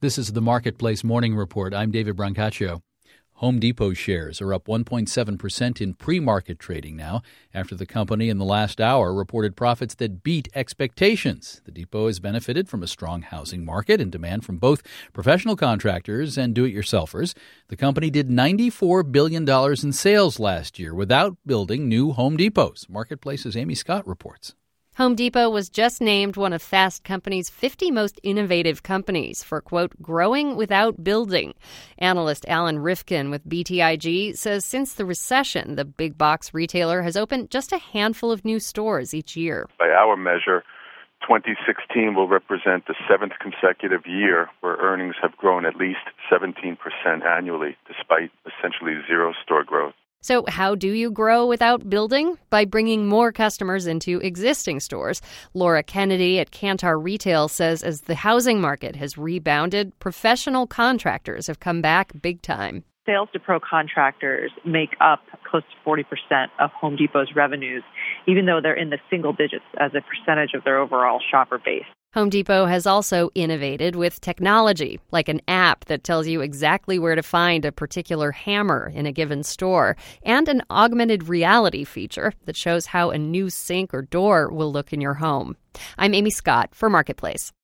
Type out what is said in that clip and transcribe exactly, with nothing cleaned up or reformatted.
This is the Marketplace Morning Report. I'm David Brancaccio. Home Depot shares are up one point seven percent in pre-market trading now after the company in the last hour reported profits that beat expectations. The Depot has benefited from a strong housing market and demand from both professional contractors and do-it-yourselfers. The company did ninety-four billion dollars in sales last year without building new Home Depots. Marketplace's Amy Scott reports. Home Depot was just named one of Fast Company's fifty most innovative companies for, quote, growing without building. Analyst Alan Rifkin with B T I G says since the recession, the big box retailer has opened just a handful of new stores each year. By our measure, twenty sixteen will represent the seventh consecutive year where earnings have grown at least seventeen percent annually, despite essentially zero store growth. So how do you grow without building? By bringing more customers into existing stores. Laura Kennedy at Kantar Retail says as the housing market has rebounded, professional contractors have come back big time. Sales to pro contractors make up close to forty percent of Home Depot's revenues, even though they're in the single digits as a percentage of their overall shopper base. Home Depot has also innovated with technology, like an app that tells you exactly where to find a particular hammer in a given store, and an augmented reality feature that shows how a new sink or door will look in your home. I'm Amy Scott for Marketplace.